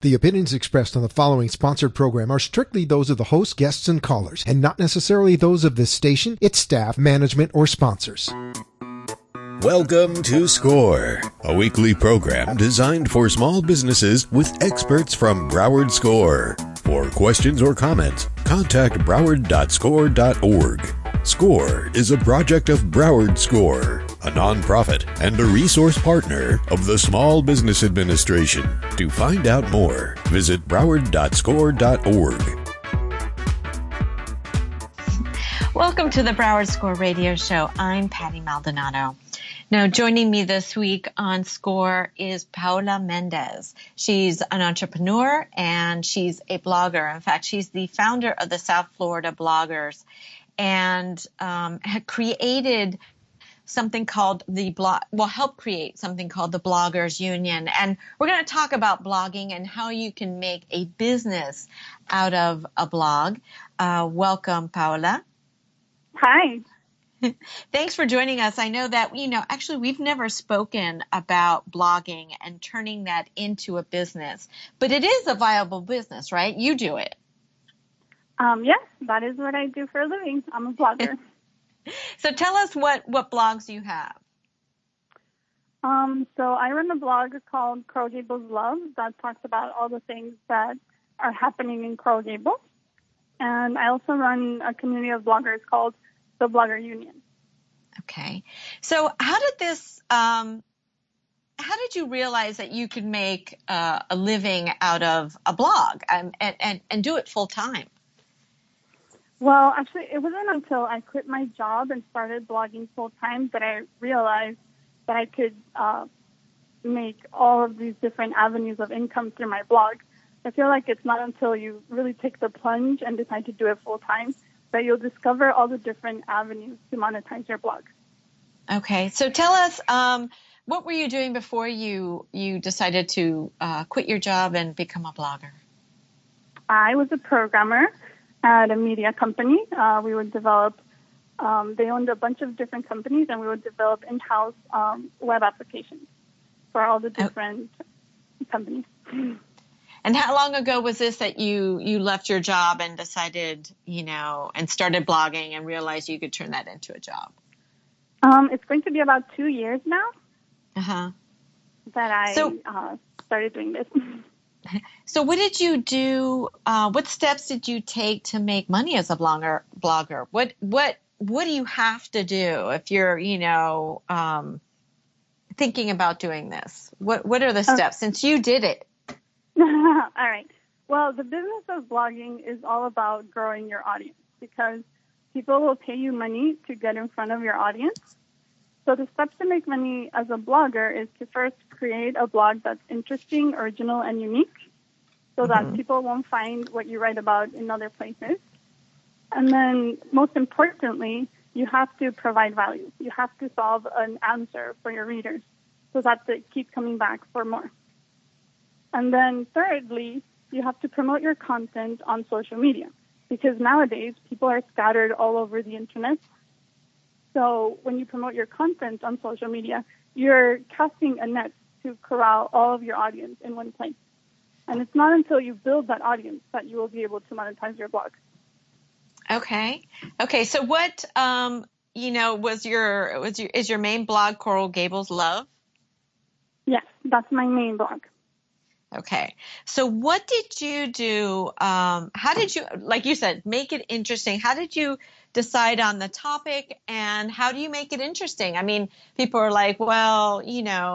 The opinions expressed on the following sponsored program are strictly those of the host, guests, and callers, and not necessarily those of this station, its staff, management, or sponsors. Welcome to SCORE, a weekly program designed for small businesses with experts from Broward SCORE. For questions or comments, contact broward.score.org. SCORE is a project of Broward SCORE, a nonprofit and a resource partner of the Small Business Administration. To find out more, visit broward.score.org. Welcome to the Broward SCORE radio show. I'm Patty Maldonado. Now, joining me this week on SCORE is Paula Mendez. She's an entrepreneur and she's a blogger. In fact, she's the founder of the South Florida Bloggers and had created something called helped create something called the Bloggers Union. And we're going to talk about blogging and how you can make a business out of a blog. Welcome, Paula. Hi. Thanks for joining us. I know that, actually we've never spoken about blogging and turning that into a business, but it is a viable business, right? You do it. Yes, that is what I do for a living. I'm a blogger. So tell us what blogs you have. So I run a blog called Coral Gables Love that talks about all the things that are happening in Coral Gables. And I also run a community of bloggers called the Blogger Union. Okay. So how did you realize that you could make a living out of a blog and do it full time? Well, actually, it wasn't until I quit my job and started blogging full time that I realized that I could make all of these different avenues of income through my blog. I feel like it's not until you really take the plunge and decide to do it full time that you'll discover all the different avenues to monetize your blog. Okay, so tell us, what were you doing before you decided to quit your job and become a blogger? I was a programmer at a media company. We would develop, they owned a bunch of different companies, and we would develop in-house web applications for all the different companies. And how long ago was this that you left your job and decided, and started blogging and realized you could turn that into a job? It's going to be about 2 years now that I started doing this. So what did you do? What steps did you take to make money as a blogger? What do you have to do if you're, thinking about doing this? What are the steps since you did it? All right. Well, the business of blogging is all about growing your audience because people will pay you money to get in front of your audience. So the steps to make money as a blogger is to first create a blog that's interesting, original, and unique so that people won't find what you write about in other places. And then most importantly, you have to provide value. You have to solve an answer for your readers so that they keep coming back for more. And then thirdly, you have to promote your content on social media because nowadays people are scattered all over the internet. So when you promote your content on social media, you're casting a net to corral all of your audience in one place. And it's not until you build that audience that you will be able to monetize your blog. Okay. So what, is your main blog Coral Gables Love? Yes, that's my main blog. Okay. So what did you do? How did you, like you said, make it interesting? How did you decide on the topic and how do you make it interesting? I mean, people are like, well,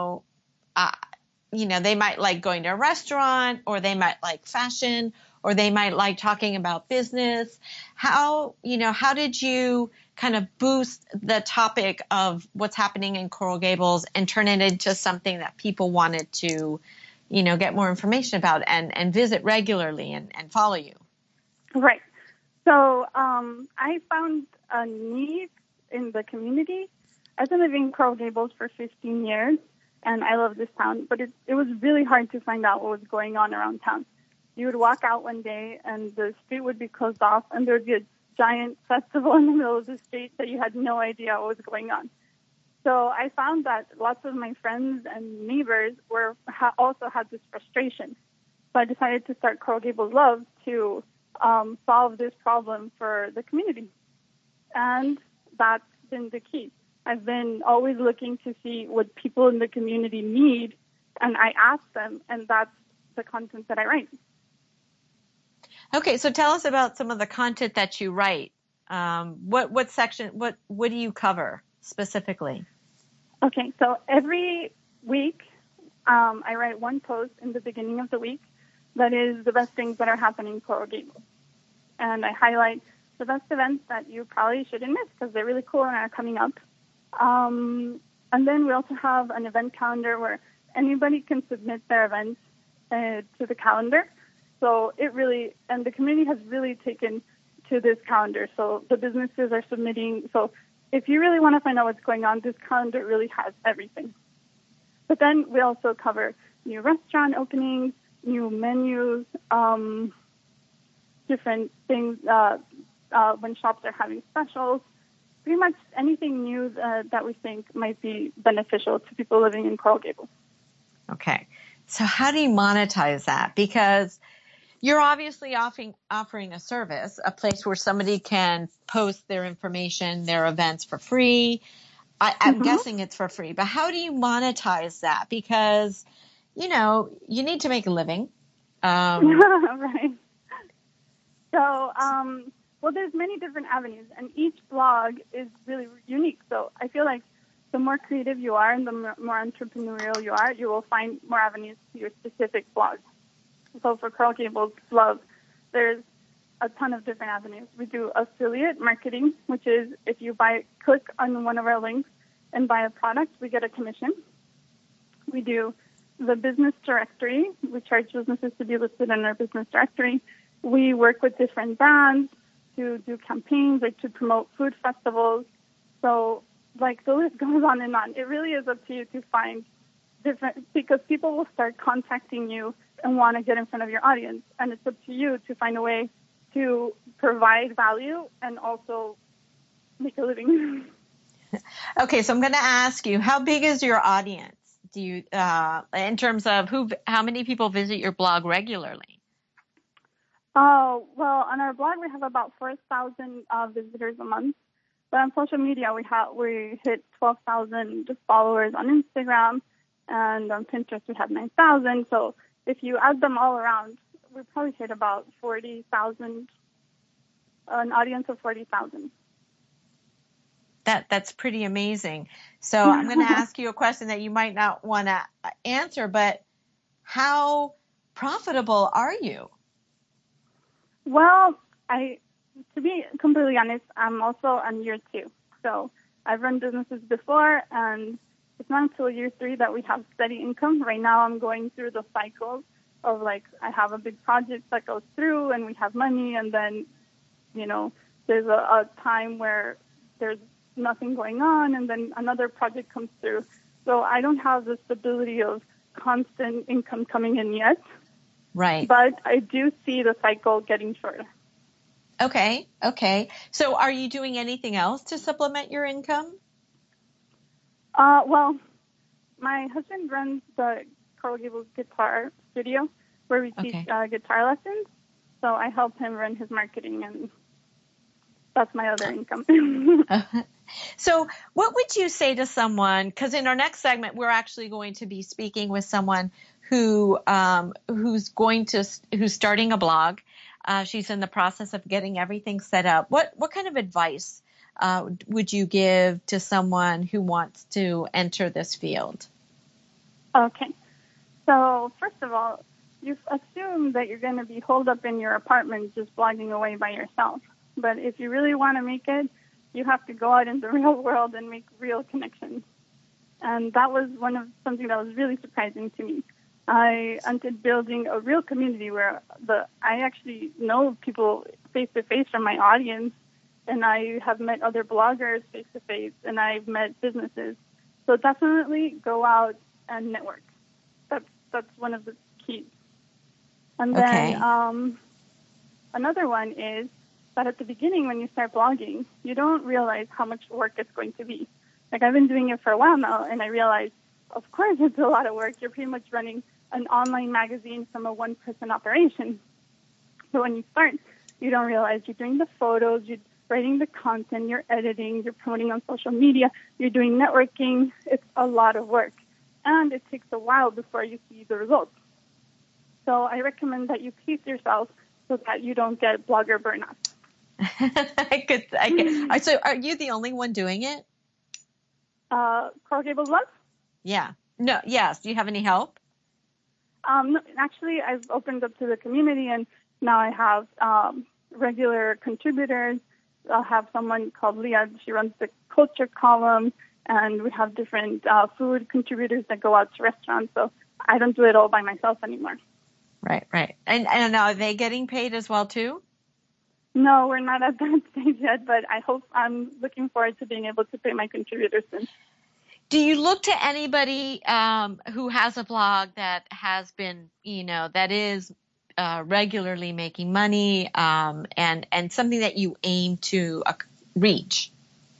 they might like going to a restaurant or they might like fashion or they might like talking about business. How did you kind of boost the topic of what's happening in Coral Gables and turn it into something that people wanted to get more information about and visit regularly and follow you? Right. So I found a need in the community. I've been living in Coral Gables for 15 years, and I love this town, but it was really hard to find out what was going on around town. You would walk out one day, and the street would be closed off, and there would be a giant festival in the middle of the street that you had no idea what was going on. So I found that lots of my friends and neighbors also had this frustration. So I decided to start Coral Gables Love to solve this problem for the community. And that's been the key. I've been always looking to see what people in the community need, and I ask them, and that's the content that I write. Okay, so tell us about some of the content that you write. What section, what do you cover specifically? Okay, so every week I write one post in the beginning of the week that is the best things that are happening in Coral Gables. And I highlight the best events that you probably shouldn't miss because they're really cool and are coming up. And then we also have an event calendar where anybody can submit their events to the calendar. So and the community has really taken to this calendar. So the businesses are submitting. So if you really want to find out what's going on, this calendar really has everything. But then we also cover new restaurant openings, new menus, different things when shops are having specials, pretty much anything new that we think might be beneficial to people living in Coral Gables. Okay. So how do you monetize that? Because you're obviously offering a service, a place where somebody can post their information, their events for free. I'm guessing it's for free, but how do you monetize that? Because, you need to make a living. Right. So, well, there's many different avenues, and each blog is really unique. So I feel like the more creative you are and the more entrepreneurial you are, you will find more avenues to your specific blog. So for Coral Gables Love, there's a ton of different avenues. We do affiliate marketing, which is if you click on one of our links and buy a product, we get a commission. We do the business directory. We charge businesses to be listed in our business directory. We work with different brands to do campaigns, like to promote food festivals. So, the list goes on and on. It really is up to you to find different, because people will start contacting you and want to get in front of your audience. And it's up to you to find a way to provide value and also make a living. Okay, so I'm going to ask you, how big is your audience? Do you, in terms of how many people visit your blog regularly? Oh, well, on our blog we have about 4,000 visitors a month. But on social media we hit 12,000 followers on Instagram, and on Pinterest we have 9,000. So if you add them all around, we probably hit about 40,000, an audience of 40,000. That's pretty amazing. So I'm going to ask you a question that you might not want to answer, but how profitable are you? Well, to be completely honest, I'm also on year 2. So I've run businesses before, and it's not until year 3 that we have steady income. Right now I'm going through the cycles of I have a big project that goes through and we have money, and then, there's a time where there's nothing going on, and then another project comes through. So I don't have the stability of constant income coming in yet. Right. But I do see the cycle getting shorter. Okay. So are you doing anything else to supplement your income? Well, my husband runs the Coral Gables Guitar Studio where we teach guitar lessons. So I help him run his marketing, and that's my other income. So what would you say to someone, because in our next segment, we're actually going to be speaking with someone who's starting a blog. She's in the process of getting everything set up. What kind of advice would you give to someone who wants to enter this field? Okay. So first of all, you assume that you're going to be holed up in your apartment just blogging away by yourself. But if you really want to make it, you have to go out in the real world and make real connections. And that was something that was really surprising to me. I entered building a real community where I actually know people face to face from my audience, and I have met other bloggers face to face, and I've met businesses. So definitely go out and network. That's one of the keys. And then another one is that at the beginning when you start blogging, you don't realize how much work it's going to be. I've been doing it for a while now, and I realize, of course, it's a lot of work. You're pretty much running an online magazine from a one-person operation. So when you start, you don't realize you're doing the photos, you're writing the content, you're editing, you're promoting on social media, you're doing networking. It's a lot of work. And it takes a while before you see the results. So I recommend that you pace yourself so that you don't get blogger burnout. So are you the only one doing it? Coral Gables Love? Yeah. No, yes. Do you have any help? No, actually, I've opened up to the community, and now I have regular contributors. I'll have someone called Leah. She runs the culture column, and we have different food contributors that go out to restaurants. So I don't do it all by myself anymore. Right. And are they getting paid as well, too? No, we're not at that stage yet, but I'm looking forward to being able to pay my contributors soon. Do you look to anybody who has a blog that has been, that is regularly making money and something that you aim to reach?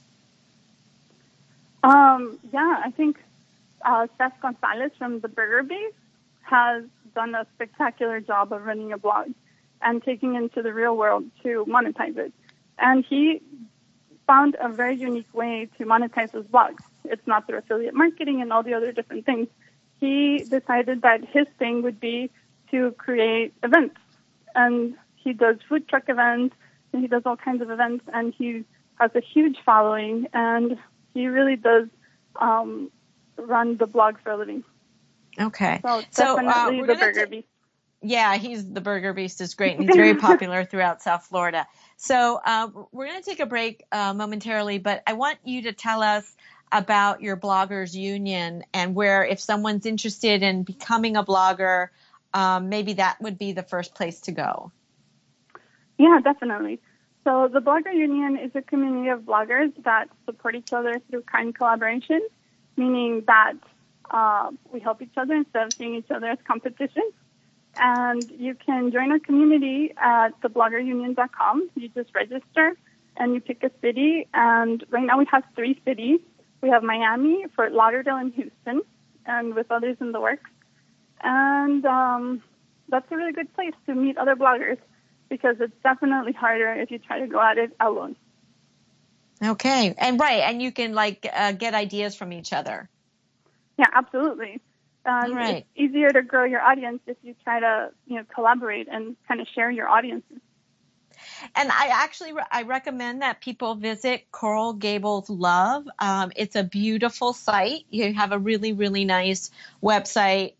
Yeah, I think Steph Gonzalez from the Burger Base has done a spectacular job of running a blog and taking it into the real world to monetize it. And he found a very unique way to monetize his blogs. It's not through affiliate marketing and all the other different things. He decided that his thing would be to create events. And he does food truck events, and he does all kinds of events, and he has a huge following, and he really does run the blog for a living. Okay. So definitely the Burger Beast. Yeah, the Burger Beast is great, and he's very popular throughout South Florida. So we're going to take a break momentarily, but I want you to tell us about your Bloggers Union and where, if someone's interested in becoming a blogger, maybe that would be the first place to go. Yeah, definitely. So the Blogger Union is a community of bloggers that support each other through kind collaboration, meaning that we help each other instead of seeing each other as competition. And you can join our community at thebloggerunion.com. You just register and you pick a city. And right now we have 3 cities. We have Miami, Fort Lauderdale, and Houston, and with others in the works. And that's a really good place to meet other bloggers because it's definitely harder if you try to go at it alone. Okay. And you can get ideas from each other. Yeah, absolutely. Right. It's easier to grow your audience if you try to, collaborate and kind of share your audiences. And I recommend that people visit Coral Gables Love. It's a beautiful site. You have a really, really nice website.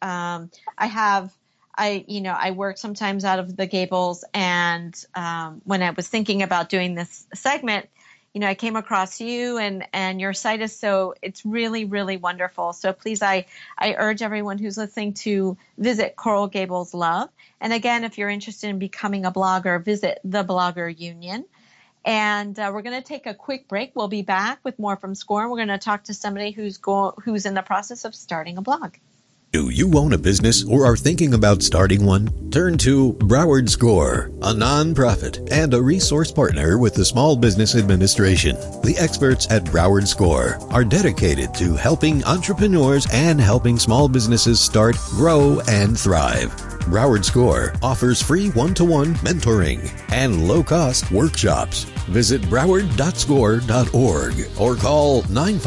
I work sometimes out of the Gables, and when I was thinking about doing this segment, I came across you and your site it's really, really wonderful. So please, I urge everyone who's listening to visit Coral Gables Love. And again, if you're interested in becoming a blogger, visit the Blogger Union. And we're going to take a quick break. We'll be back with more from SCORE. We're going to talk to somebody who's in the process of starting a blog. Do you own a business or are thinking about starting one? Turn to Broward SCORE, a nonprofit and a resource partner with the Small Business Administration. The experts at Broward SCORE are dedicated to helping entrepreneurs and helping small businesses start, grow, and thrive. Broward SCORE offers free one-to-one mentoring and low-cost workshops. Visit broward.score.org or call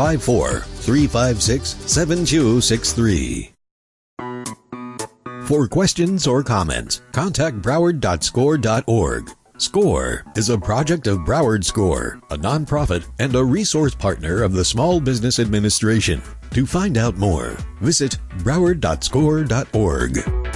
954-356-7263. For questions or comments, contact broward.score.org. SCORE is a project of Broward SCORE, a nonprofit and a resource partner of the Small Business Administration. To find out more, visit broward.score.org.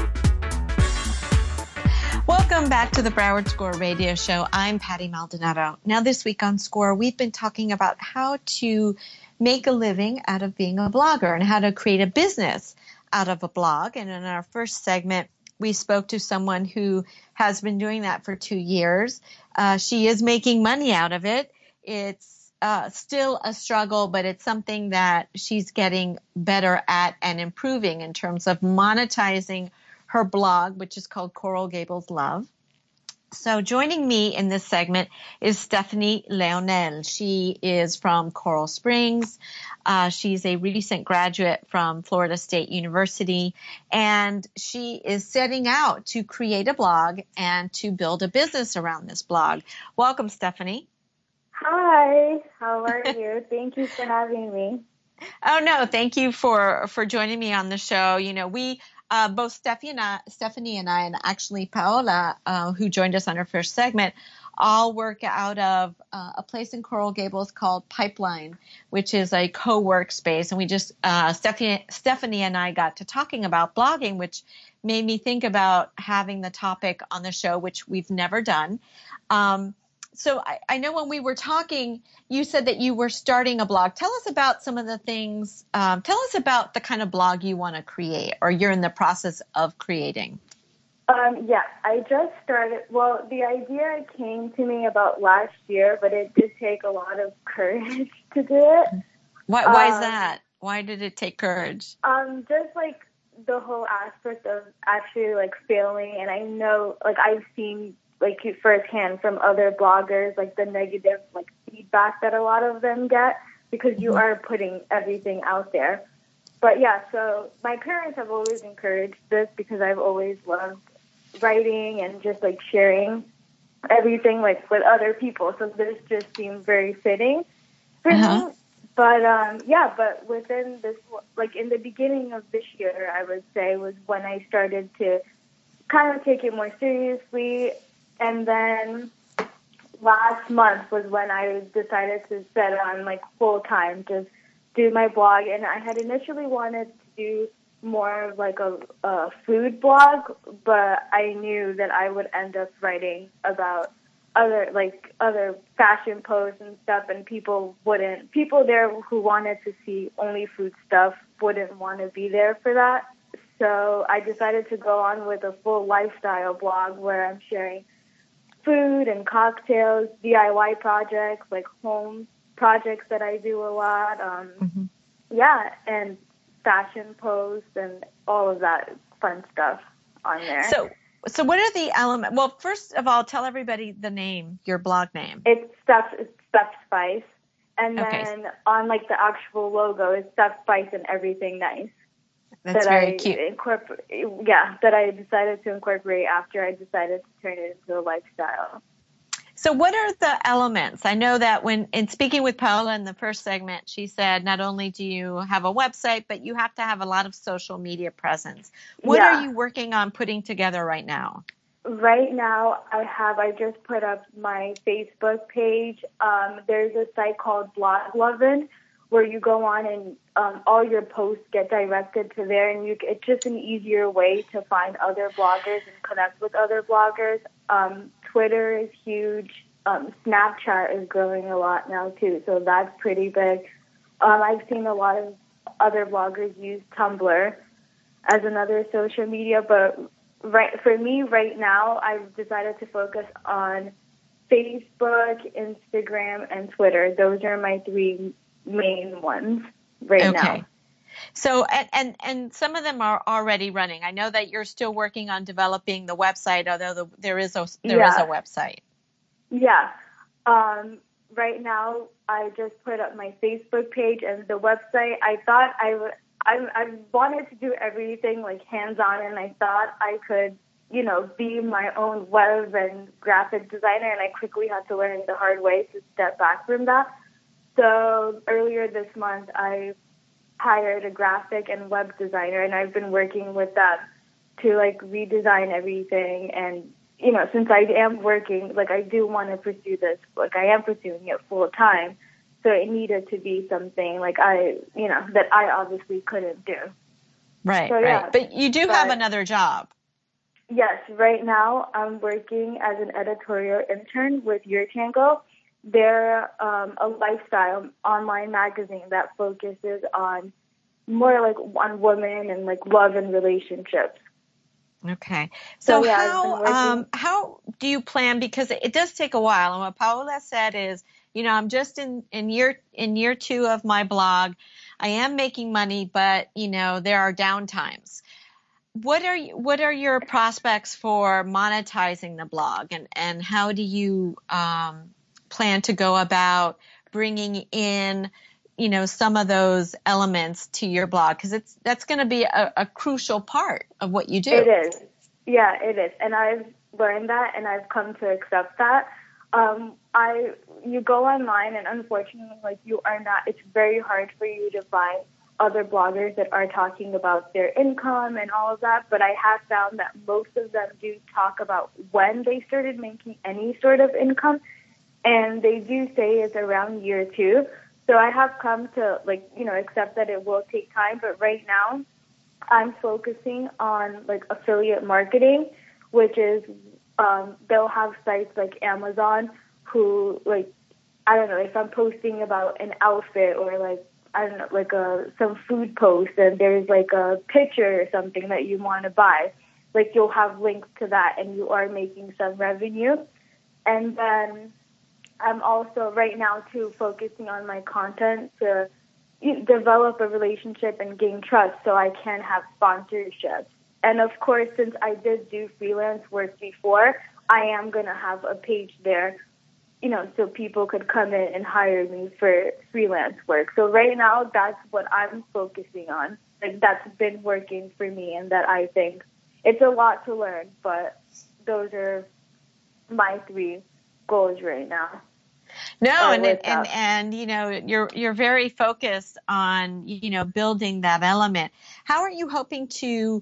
Welcome back to the Broward SCORE radio show. I'm Patty Maldonado. Now this week on SCORE, we've been talking about how to make a living out of being a blogger and how to create a business out of a blog. And in our first segment, we spoke to someone who has been doing that for 2 years. She is making money out of it. It's still a struggle, but it's something that she's getting better at and improving in terms of monetizing her blog, which is called Coral Gables Love. So joining me in this segment is Stephanie Leonel. She is from Coral Springs. She's a recent graduate from Florida State University, and she is setting out to create a blog and to build a business around this blog. Welcome, Stephanie. Hi, how are you? Thank you for having me. Oh, no, thank you for joining me on the show. You know, we both Stephanie and I, and actually Paola, who joined us on our first segment, all work out of a place in Coral Gables called Pipeline, which is a co-work space. And we just, Stephanie and I got to talking about blogging, which made me think about having the topic on the show, which we've never done. So I know when we were talking, you said that you were starting a blog. Tell us about some of the things. Tell us about the kind of blog you want to create, or you're in the process of creating. Yeah, I just started. Well, the idea came to me about last year, but it did take a lot of courage to do it. Why is that? Why did it take courage? Just like the whole aspect of actually like failing, and I know like I've seen like firsthand from other bloggers, like the negative like feedback that a lot of them get because you are putting everything out there. But yeah, so my parents have always encouraged this because I've always loved writing and just like sharing everything like with other people. So this just seemed very fitting for me. But but within this, like in the beginning of this year, I would say was when I started to kind of take it more seriously. And then last month was when I decided to set on like full time, just do my blog. And I had initially wanted to do more of like a food blog, but I knew that I would end up writing about other fashion posts and stuff, and people there who wanted to see only food stuff wouldn't want to be there for that. So I decided to go on with a full lifestyle blog where I'm sharing food and cocktails, DIY projects, like home projects that I do a lot. And fashion posts and all of that fun stuff on there. So what are the elements? Well, first of all, tell everybody the name, your blog name. It's Stuffed Spice. And then on like the actual logo is Stuffed Spice and Everything Nice. That's very cute. That I decided to incorporate after I decided to turn it into a lifestyle. So what are the elements? I know that in speaking with Paola in the first segment, she said not only do you have a website, but you have to have a lot of social media presence. What are you working on putting together right now? Right now, I just put up my Facebook page. There's a site called Bloglovin', where you go on and all your posts get directed to there, and it's just an easier way to find other bloggers and connect with other bloggers. Twitter is huge. Snapchat is growing a lot now too, so that's pretty big. I've seen a lot of other bloggers use Tumblr as another social media, but for me right now, I've decided to focus on Facebook, Instagram, and Twitter. Those are my three main ones right now. So, and some of them are already running. I know that you're still working on developing the website, although there is a website. Yeah. Right now, I just put up my Facebook page and the website. I thought I wanted to do everything like hands-on, and I thought I could, be my own web and graphic designer, and I quickly had to learn the hard way to step back from that. So earlier this month, I hired a graphic and web designer, and I've been working with them to like redesign everything. And, since I am working, like I do want to pursue this, like I am pursuing it full time. So it needed to be something like that I obviously couldn't do. Right, so, right. But you do have another job. Yes. Right now I'm working as an editorial intern with Yurtango. They're a lifestyle online magazine that focuses on more like on women and like love and relationships. Okay. So how do you plan? Because it does take a while. And what Paola said is, I'm just in year 2 of my blog. I am making money, but there are down times. what are your prospects for monetizing the blog, and how do you plan to go about bringing in, some of those elements to your blog? Because that's going to be a crucial part of what you do. It is. Yeah, it is. And I've learned that, and I've come to accept that. You go online, and unfortunately, it's very hard for you to find other bloggers that are talking about their income and all of that. But I have found that most of them do talk about when they started making any sort of income. And they do say it's around year 2. So I have come to, accept that it will take time. But right now, I'm focusing on, affiliate marketing, which is they'll have sites like Amazon who, I don't know, if I'm posting about an outfit or, some food post and there's, a picture or something that you want to buy, you'll have links to that and you are making some revenue. And then I'm also right now, too, focusing on my content to develop a relationship and gain trust so I can have sponsorships. And, of course, since I did do freelance work before, I am going to have a page there, so people could come in and hire me for freelance work. So right now, that's what I'm focusing on. That's been working for me, and that I think it's a lot to learn, but those are my 3 goals right now. No, and you're very focused on building that element. How are you hoping to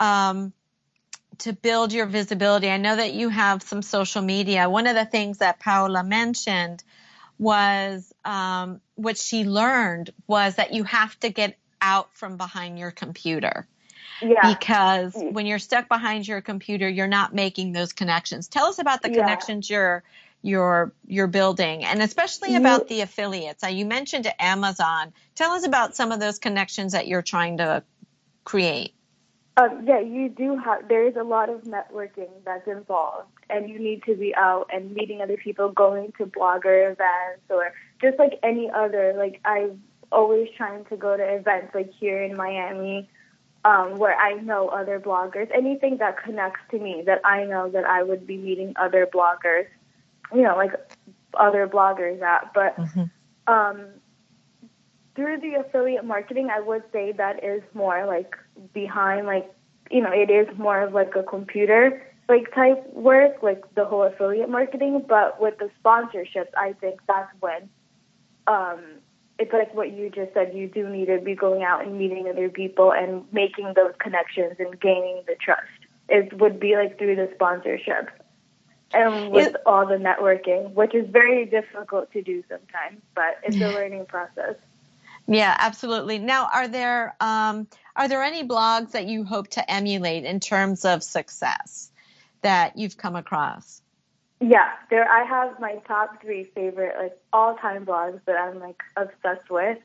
build your visibility? I know that you have some social media. One of the things that Paola mentioned was what she learned was that you have to get out from behind your computer. Yeah. Because when you're stuck behind your computer, you're not making those connections. Tell us about the connections you're building, and especially about the affiliates. You mentioned Amazon. Tell us about some of those connections that you're trying to create. You do have, there is a lot of networking that's involved, and you need to be out and meeting other people, going to blogger events, or just any other, I'm always trying to go to events here in Miami, where I know other bloggers, anything that connects to me that I know that I would be meeting other bloggers, other bloggers at. But through the affiliate marketing, I would say that is more behind, it is more of a computer type work, the whole affiliate marketing. But with the sponsorships, I think that's when it's what you just said. You do need to be going out and meeting other people and making those connections and gaining the trust. It would be through the sponsorship and with all the networking, which is very difficult to do sometimes, but it's a learning process. Yeah, absolutely. Now, are there any blogs that you hope to emulate in terms of success that you've come across? Yeah, I have my top 3 favorite all-time blogs that I'm obsessed with,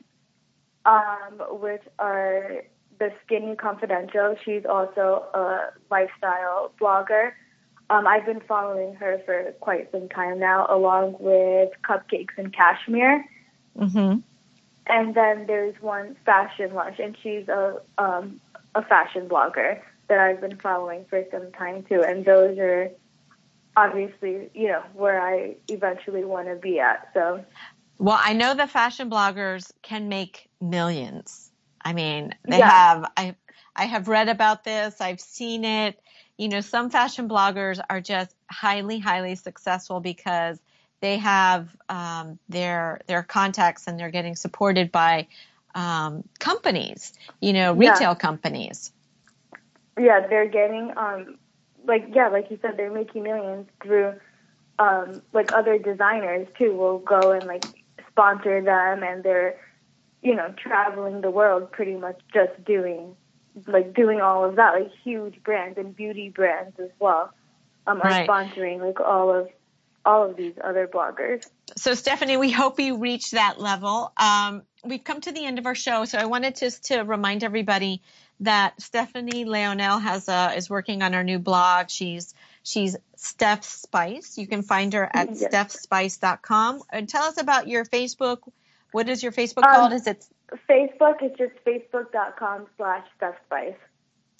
which are the Skinny Confidential. She's also a lifestyle blogger. I've been following her for quite some time now, along with Cupcakes and Cashmere. Mm-hmm. And then there's one, Fashion Lush, and she's a fashion blogger that I've been following for some time too. And those are obviously, where I eventually want to be at. So, well, I know the fashion bloggers can make millions. I mean, they have. I have read about this. I've seen it. Some fashion bloggers are just highly, highly successful because they have their contacts and they're getting supported by companies, retail companies. Yeah, they're getting, like you said, they're making millions through, other designers too will go and sponsor them, and they're, traveling the world pretty much just doing all of that. Huge brands and beauty brands as well are sponsoring all of these other bloggers. So Stephanie, we hope you reach that level. We've come to the end of our show, so I wanted just to remind everybody that Stephanie Leonel is working on her new blog. She's Steph Spice. You can find her at stephspice.com. And tell us about your Facebook. What is your Facebook called? Is it Facebook? It's just facebook.com/StephSpice.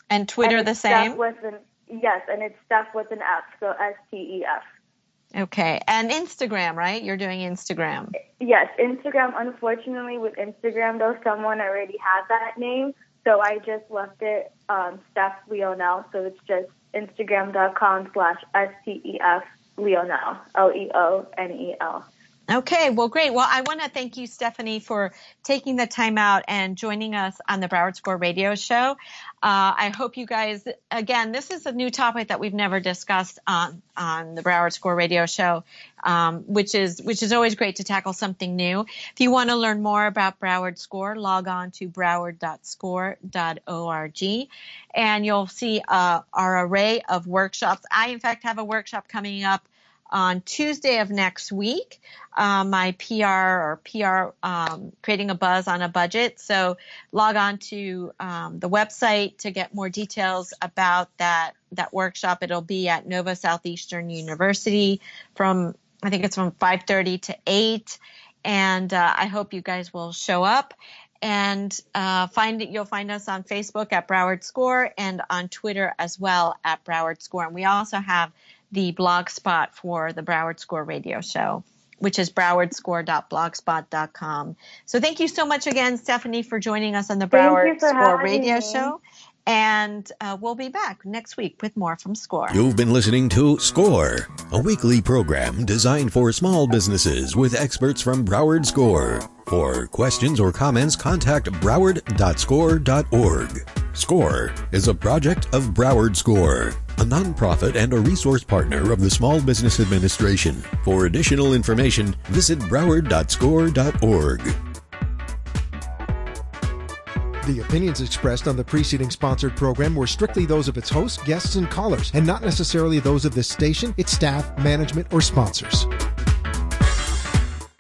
And Twitter the same? Yes, and it's Steph with an F, so STEF. Okay. And Instagram, right? You're doing Instagram. Yes, Instagram. Unfortunately, with Instagram, though, someone already had that name, so I just left it Steph Leonel, so it's just Instagram.com/STEF Leonel, Leonel. Okay, well, great. Well, I want to thank you, Stephanie, for taking the time out and joining us on the Broward Score Radio Show. I hope you guys, again, this is a new topic that we've never discussed on the Broward Score Radio Show, which is always great to tackle something new. If you want to learn more about Broward Score, log on to broward.score.org, and you'll see our array of workshops. I, in fact, have a workshop coming up on Tuesday of next week, my PR creating a buzz on a budget. So log on to the website to get more details about that workshop. It'll be at Nova Southeastern University I think it's from 5:30 to 8. And I hope you guys will show up. And you'll find us on Facebook at Broward Score and on Twitter as well at Broward Score. And we also have the blog spot for the Broward Score Radio Show, which is browardscore.blogspot.com. So thank you so much again, Stephanie, for joining us on the Broward Score Radio Show. And we'll be back next week with more from Score. You've been listening to Score, a weekly program designed for small businesses with experts from Broward Score. For questions or comments, contact broward.score.org. Score is a project of Broward Score, a nonprofit and a resource partner of the Small Business Administration. For additional information, visit broward.score.org. The opinions expressed on the preceding sponsored program were strictly those of its hosts, guests, and callers, and not necessarily those of this station, its staff, management, or sponsors.